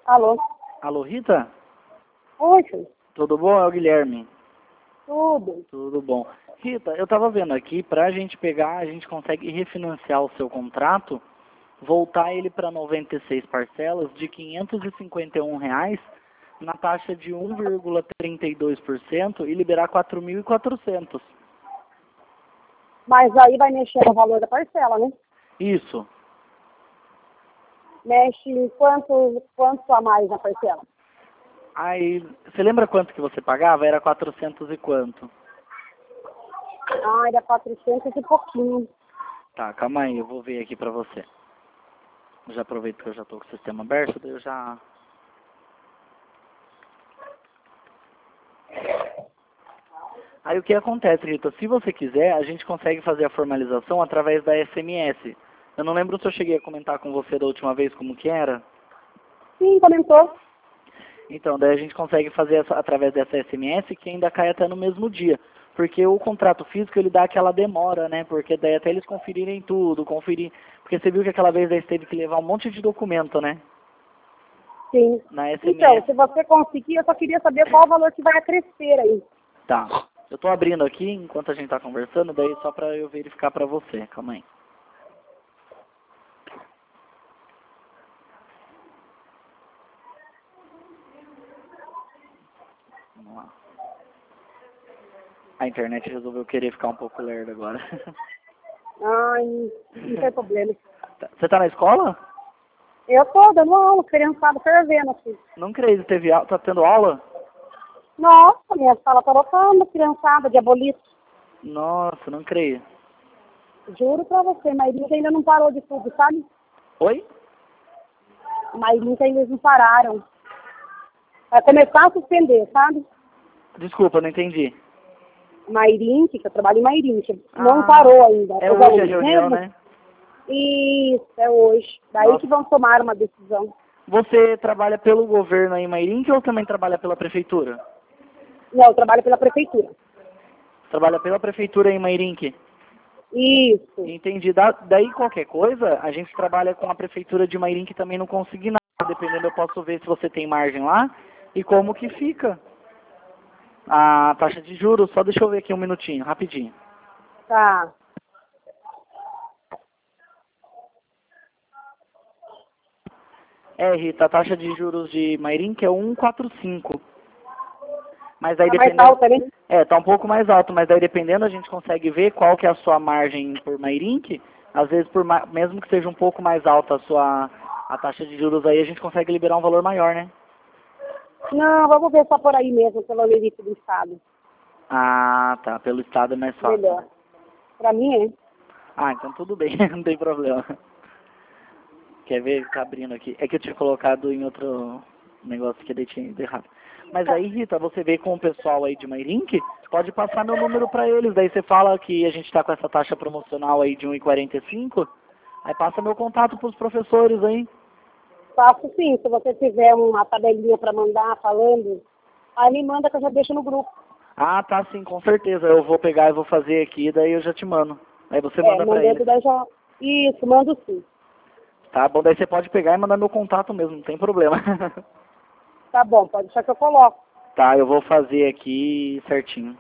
Alô? Alô, Rita? Oi, filho. Tudo bom? É o Guilherme. Tudo. Tudo bom. Rita, eu tava vendo aqui, pra gente pegar, a gente consegue refinanciar o seu contrato, voltar ele para 96 parcelas de R$ 551 na taxa de 1,32% e liberar 4.400. Mas aí vai mexer no valor da parcela, né? Isso. Mexe quanto a mais na parcela? Aí, você lembra quanto que você pagava? Era 400 e quanto? Ah, era 400 e pouquinho. Tá, calma aí, eu vou ver aqui pra você. Eu já aproveito que eu já tô com o sistema aberto, daí eu já... Aí o que acontece, Rita? Se você quiser, a gente consegue fazer a formalização através da SMS. Eu não lembro se eu cheguei a comentar com você da última vez como que era. Sim, comentou. Então, daí a gente consegue fazer através dessa SMS que ainda cai até no mesmo dia. Porque o contrato físico, ele dá aquela demora, né? Porque daí até eles conferirem tudo, conferir... Porque você viu que aquela vez daí você teve que levar um monte de documento, né? Sim. Na Então, SMS. se você conseguir, eu só queria saber qual o valor que vai acrescer aí. Tá. Eu tô abrindo aqui, enquanto a gente tá conversando, daí só pra eu verificar pra você. Calma aí. Vamos lá. A internet resolveu querer ficar um pouco lerda agora. Ai, não tem problema. Você tá na escola? Eu tô dando aula, criançada fervendo aqui. Não creio, tá tendo aula? Nossa, minha sala tá lotando, criançada, diabolista. Nossa, não creio. Juro pra você, Mairinha ainda não parou de tudo, sabe? Oi? Mairinha ainda não pararam. Vai começar a suspender, sabe? Desculpa, não entendi. Mairinha, que eu trabalho em Mairinha, não parou ainda. É Os hoje a alunos reunião, mesmo? né? Isso, é hoje. Daí Nossa. que vão tomar uma decisão. Você trabalha pelo governo aí em Mairink ou também trabalha pela prefeitura? Não, eu trabalho pela prefeitura. Trabalha pela prefeitura aí em Mairink? Isso. Entendi. Daí qualquer coisa, a gente trabalha com a prefeitura de Mairink também não consegui nada. Dependendo, eu posso ver se você tem margem lá e como que fica a taxa de juros. Só deixa eu ver aqui um minutinho, rapidinho. Tá. É, Rita, a taxa de juros de Mairink é 1,45. Mas aí Tá mais dependendo... alta, né? É, tá um pouco mais alto, mas daí dependendo a gente consegue ver qual que é a sua margem por Mairink. Às vezes, mesmo que seja um pouco mais alta a taxa de juros aí, a gente consegue liberar um valor maior, né? Não, vamos ver só por aí mesmo, pelo limite do Estado. Ah, tá. Pelo estado é mais fácil. Melhor. Pra mim é. Ah, então tudo bem, não tem problema. Quer ver? Tá abrindo aqui. É que eu tinha colocado em outro negócio que daí tinha ido errado. Mas aí, Rita, você vê com o pessoal aí de Mairink, pode passar meu número pra eles. Daí você fala que a gente tá com essa taxa promocional aí de 1,45. Aí passa meu contato pros professores aí. Faço sim, se você tiver uma tabelinha pra mandar falando, aí me manda que eu já deixo no grupo. Ah, tá sim, com certeza. Eu vou pegar e vou fazer aqui, daí eu já te mando. Aí você manda pra eles. Mandando daí já... Isso, mando sim. Tá bom, daí você pode pegar e mandar meu contato mesmo, não tem problema. Tá bom, pode deixar que eu coloco. Tá, eu vou fazer aqui certinho.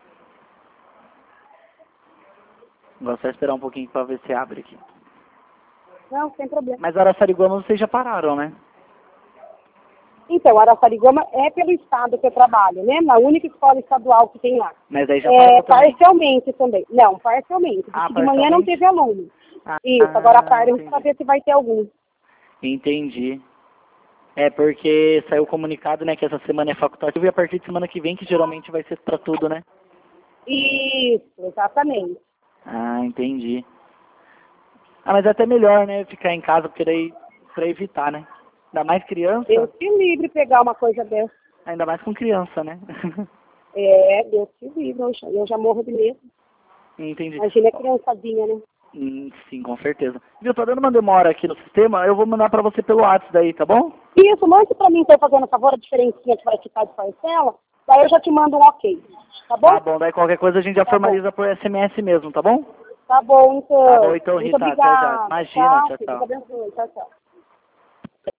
Vou só esperar um pouquinho pra ver se abre aqui. Não, sem problema. Mas Araçariguama vocês já pararam, né? Então, Araçariguama é pelo estado que eu trabalho, né? Na única escola estadual que tem lá. Mas aí já parou também. Parcialmente também. Não, parcialmente. Porque de manhã não parcialmente? teve aluno. Ah, Isso, agora à tarde a gente entendi. vai ver se vai ter algum. Entendi. É porque saiu o comunicado, né, que essa semana é facultativo e a partir de semana que vem, que geralmente vai ser pra tudo, né? Isso, exatamente. Ah, entendi. Ah, mas é até melhor, né, ficar em casa, porque daí, pra evitar, né? Ainda mais criança, Deus te livre pegar uma coisa dessa. ainda mais com criança, né? Deus te livre, eu já morro de medo. Entendi. Imagina a criançadinha, né? Sim, com certeza. Viu, tá dando uma demora aqui no sistema, eu vou mandar pra você pelo WhatsApp daí, tá bom? Isso, mande pra mim, então, fazendo favor, a diferencinha que vai ficar de parcela, daí eu já te mando um ok. Tá bom? Tá bom, daí qualquer coisa a gente já Tá formaliza por SMS mesmo, tá bom? Tá bom, então. Tá bom, então, Muito Rita, até já. obrigada. Imagina, tchau, Deus tchau. abençoe. Tchau, tchau.